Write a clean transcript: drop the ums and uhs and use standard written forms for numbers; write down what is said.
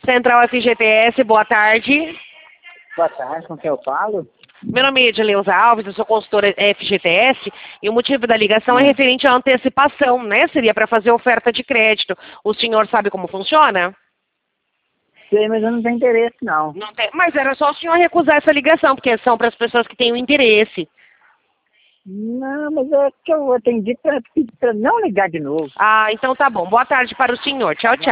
Central FGTS, boa tarde. Boa tarde, com quem eu falo? Meu nome é Edileuza Alves, eu sou consultora FGTS e o motivo da ligação é referente à antecipação, né? Seria para fazer oferta de crédito. O senhor sabe como funciona? Sei, mas eu não tenho interesse, não. Não tem, mas era só o senhor recusar essa ligação, porque são para as pessoas que têm o interesse. Não, mas é que eu atendi para não ligar de novo. Ah, então tá bom. Boa tarde para o senhor. Tchau, tchau.